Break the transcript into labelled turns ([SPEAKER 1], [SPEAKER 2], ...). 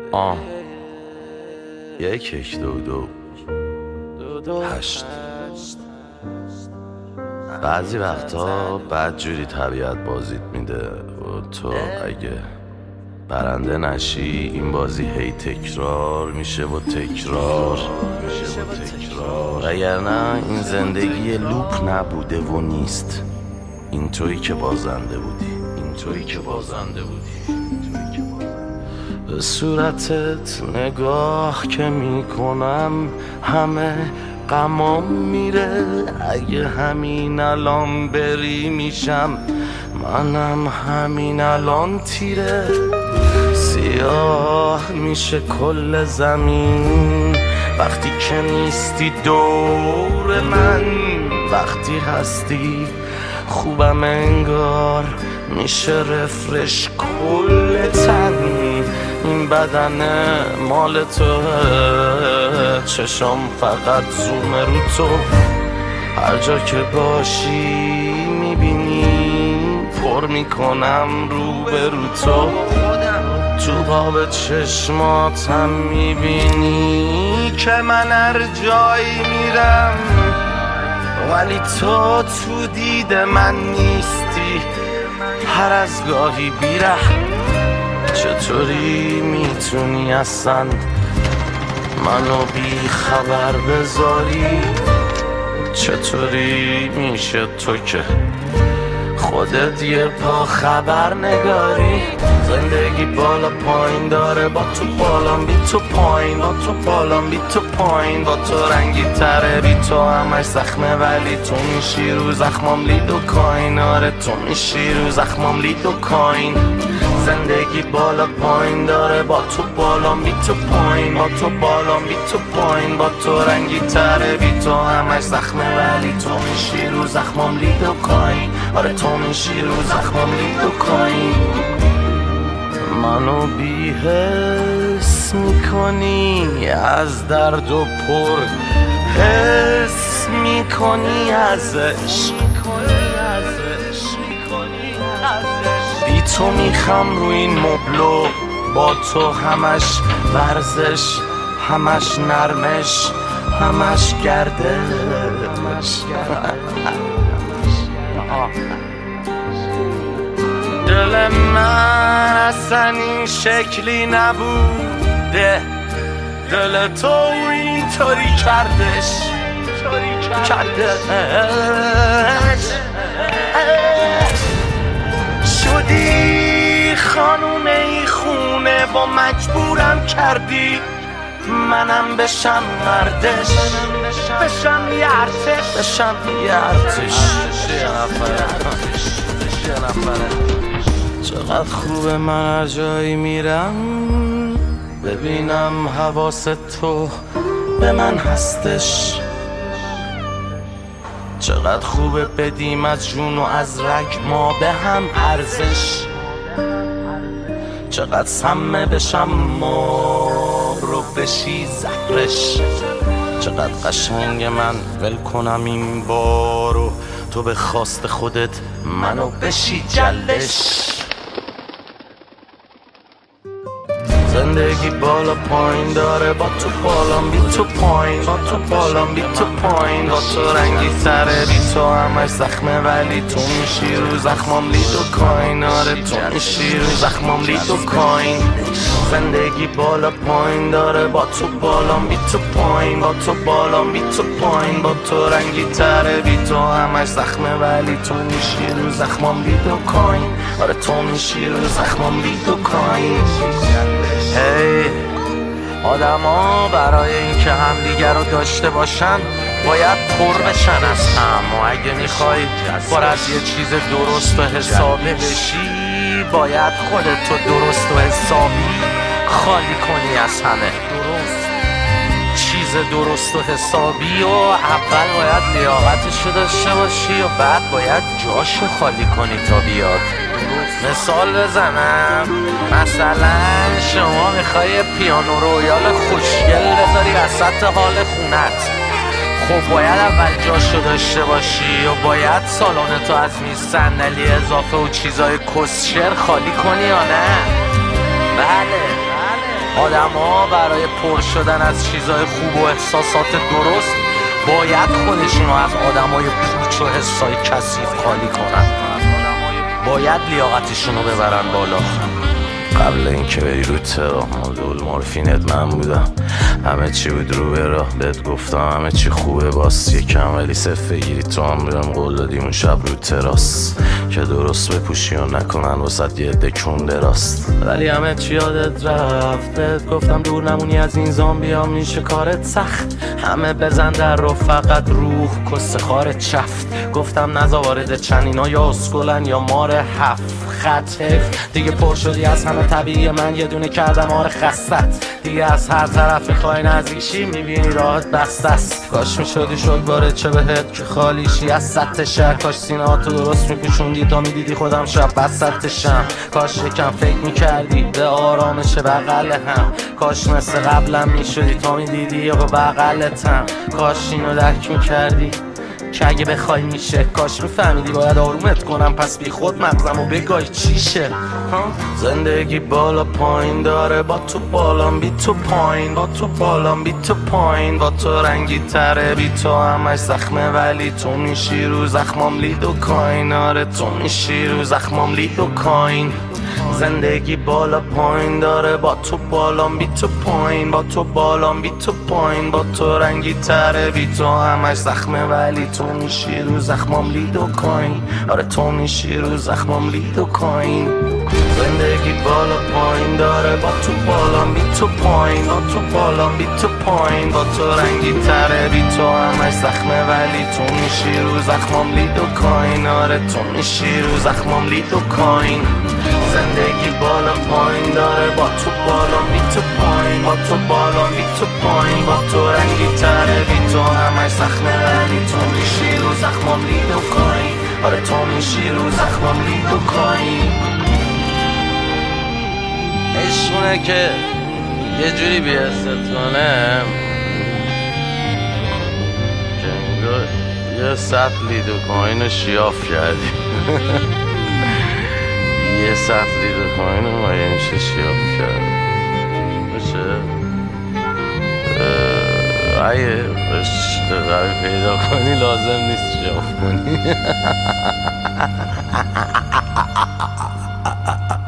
[SPEAKER 1] یک دو هشت. بعضی وقتا بدجوری طبیعت بازیت میده و تو اگه برنده نشی این بازی هی تکرار میشه و تکرار وگرنه این زندگی لوپ نبوده و نیست. این تویی که بازنده بودی. به صورتت نگاه که میکنم همه غمام میره. اگه همین الان بری میشم منم همین الان تیره. سیاه میشه کل زمین وقتی که نیستی دور من. وقتی هستی خوبم انگار میشه رفرش کل تن. این بدن مال تو، چشم فقط زوم رو تو. هر جا که باشی میبینی پر میکنم رو به رو تو. تو قاب چشماتم میبینی که من هر جایی میرم ولی تو دید من نیستی. هر از گاهی بیره چطوری میتونی اصلا منو بی خبر بذاری؟ چطوری میشه تو که خودت یه پا خبر نگاری؟ زندگی بالا پایین داره با تو بالام بی تو پایین، با تو بالام بی تو پایین. با تو رنگی تره بی تو همش زخمه ولی تو میشی رو زخمام لید و کاین. آره تو میشی رو زخمام لید و کاین. زندگی بالا پایین داره با تو بالام بی تو پایین، با تو بالام بی تو پایین. با تو رنگی تره بی تو همش زخمه ولی تو میشی رو زخمام لید و کاین. آره تو میشی رو زخمام لید و کاین. منو بی حس میکنی از درد و پر حس میکنی از عشق. بی تو میخم رو این مبلو، با تو همش ورزش، همش نرمش، همش گردش. دل من اصلا این شکلی نبوده، دل تو اینطوری کردش. شدی خانوم ای خونه و مجبورم کردی منم بشم مردش، بشم یه ارتش. چقدر خوبه من هر جایی میرم ببینم حواست تو به من هستش. چقدر خوبه بدیم از جون و از رگ ما به هم ارزش. چقدر سمه بشم ما رو بشی زهرش. چقدر قشنگ من ول کنم این بارو تو به خواست خودت منو بشی جلش. زندگی بالا پایین داره با تو بالام بی تو پایین، با تو بالام بی تو پایین. با تو رنگی تره بی تو همش زخمه ولی تو میشی رو زخمام لید و کاین. آره تو میشی رو زخمام لید و کاین. زندگی بالا پایین داره با تو بالام بی تو پایین، با تو بالام بی تو پایین. با تو رنگی تره بی تو همش زخمه ولی تو میشی رو زخمام لید و کاین. آره تو میشی رو زخمام لید و کاین. هی آدم ها برای اینکه همدیگر رو داشته باشن باید پر بشن از هم. و اگه میخوای پر از یه چیز درست و حسابی بشی باید خودتو درست و حسابی خالی کنی از همه. چیز درست و حسابی و اول باید لیاقتشو داشته باشی و بعد باید جاشو خالی کنی تا بیاد. مثال بزنم، مثلا شما میخوای پیانو رویال خوشگل بذاری وسط حال خونت، خب باید اول جاشو داشته باشی و باید سالنتو از میز صندلی اضافه و چیزای کسشر خالی کنی یا نه؟ بله آدم ها برای پر شدن از چیزای خوب و احساسات درست باید خودشونو از آدمای پوچ و حسای کثیف خالی کنن، باید لیاقتشونو ببرن بالا. قبل اینکه بری رو ترا مدول مورفینت من بودم، همه چی بود رو به راه، بهت گفتم همه چی خوبه، باس یکم ولی صفه گیری تو هم بودم، قول دادیم اون شب رو تراس که درست بپوشی و نکنن وسط یه دکون دراست، ولی همه چی یادت رفت. بهت گفتم دور نمونی از این زامبیا، میشه کارت سخت، همه بزن در رو فقط روح کس خارت شفت. گفتم نزا وارد چنینا یا اسکولن یا مار هفت خط حیف، دیگه پر شدی از همه طبیعی، من یه دونه کردم آره خستت، دیگه از هر طرف میخوای نزدیکشی میبینی راحت بسته است. کاش میشدی شد باره چه بهت که خالیشی از سطح شهر، کاش سینه‌هاتو درست میپوشوندی تا میدیدی خودم شب وسطشم، کاش یکم فکر میکردی به آرامش بغل هم، کاش مثل قبلم میشدی تا میدیدی یا به بغلتم، کاش اینو درک میکردی که اگه بخوای میشه، کاش میفهمیدی باید آرومت کنم پس بی خود مغزم و بگای چیشه. زندگی بالا پایین داره، با تو بالام بی تو پایین، با تو بالام بی تو پایین، با تو رنگی تره بی تو همش زخمه، ولی تو میشی رو زخمام لید و کاین، آره تو میشی رو زخمام لید و کاین. زندگی بالا پایین داره، با تو بالام بی تو پایین، با تو بالام بی تو پایین، با تو رنگی تره بی تو همش زخمه، ولی تو میشی رو زخمام لید و کاین، آره تو میشی رو زخمام لید و کاین. زندگی بالا پایین داره، با تو بالام بی تو پایین، با تو بالام بی تو پایین، با تو رنگی تره بی تو همش زخمه، ولی تو میشی رو زخمام لید و کاین، آره تو میشی رو زخمام لید و کاین. زندگی بالا پایین داره، با تو بالام بی تو پایین، با تو بالام بی تو پایین، با تو رنگی تره بی تو همش زخمه، ولی تو میشی رو زخمام لید و کاین، آره تو میشی رو زخمام لید و کاین. عشقونه که یه جوری بیست کنه که انگار یه سطح لید و کاین رو شیاف کردی یه سطح لید و کاین رو مایه میشه شیاف کرد میشه. اگه عشق قوی پیدا کنی لازم نیست شیاف کنی